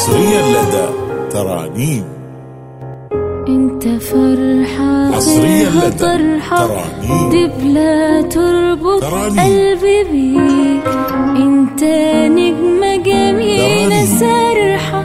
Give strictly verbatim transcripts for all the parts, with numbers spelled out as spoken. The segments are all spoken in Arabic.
حصريا لدى ترانيم. انت فرحة حصريا غيرها لدى طرحة ترانيم. دبلة تربط ترانيم. قلبي بيك. انت نجمة جميلة سرحة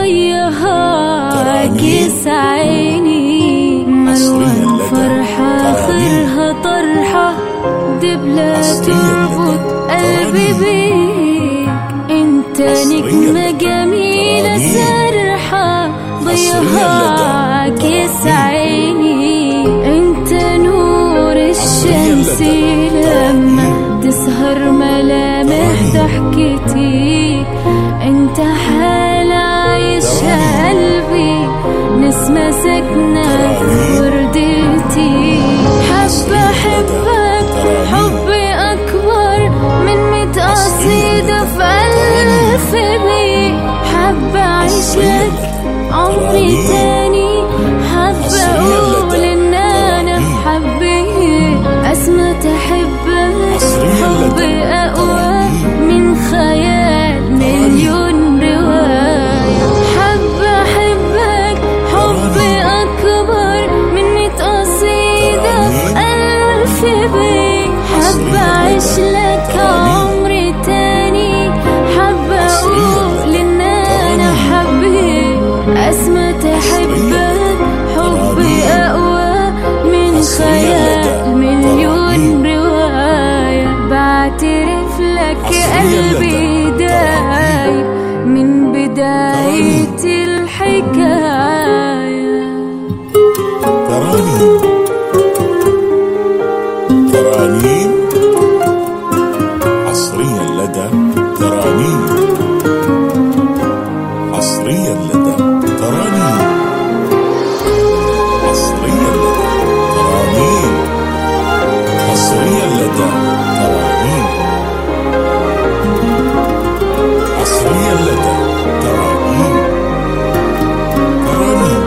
ضيها كيس عيني. مروان فرحة خيرها طرحة دبلة تربط قلبي بيك. انت نجمة جميلة سرحة ضيها كيس عيني. انت نور الشمس لما تسهر ملامح ضحكتي. انت حالة عايشة قلبي نسمة ساكنة في وردتي. حابة احبك حبي اكبر من ميت قصيدة في ألف بيت. حابة اعيش لك عمري تاني. حابة اقول ان انا حبيت اسمى تحبك. حبي اقوى من خيال مليون رواية. حابة احبك حبي اكبر من ميت قصيدة في ألف بيت. حابة اعيش لك عمري تاني. حابة اقول ان انا حبيت اسمى تحبك. حبي اقوى من خيال مليون رواية. بعترف لك قلبي دايب من بداية الحكاية. ترانيم. ترانيم حصريا لدى ترانيم. حصريا لدى ترانيم. حصريا لدى ترانيم. حصريا لدى ترانيم. حصريا لدى ترانيم. ترانيم.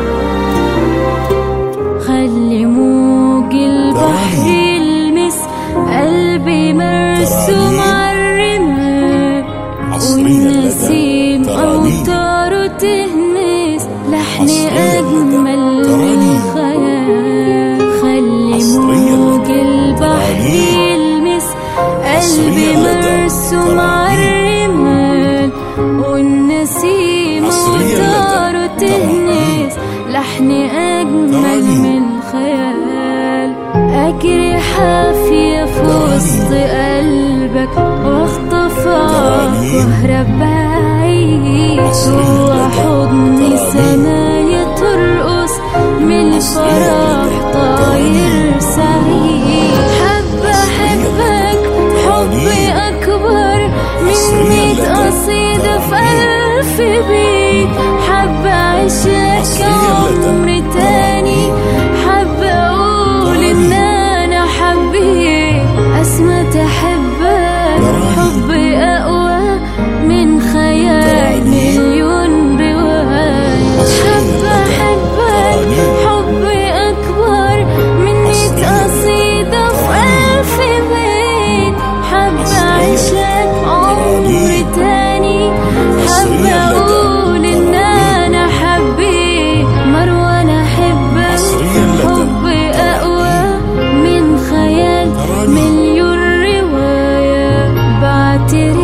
خلي موج البحر يلمس قلبي مرسوم عالرمال. والنسيم أوتاره تهمس لحن أجمل من خيال. خلي موج البحر يلمس قلبي مرسوم عالرمال. والنسيم أوتاره تهمس لحن أجمل من خيال. أجري حافية في وسط قلبك واخطفك واهرب بعيد. جوا حضني سمايا ترقص من الفرح طاير سعيد. حابة احبك حبي اكبر من ميت قصيدة في ألف بيت. حابة اعيش لك عمري تاني. حابة اقول ان انا حبيت اسمى تحبك. حبي اقوى من خيال مليون رواية. حابة احبك حبي اكبر من ميت قصيدة في ألف بيت. حابة اعيش لك عمري تاني. حابة اقول ان انا حبيت مروان احبك. حبي اقوى من خيال مليون رواية. بعترف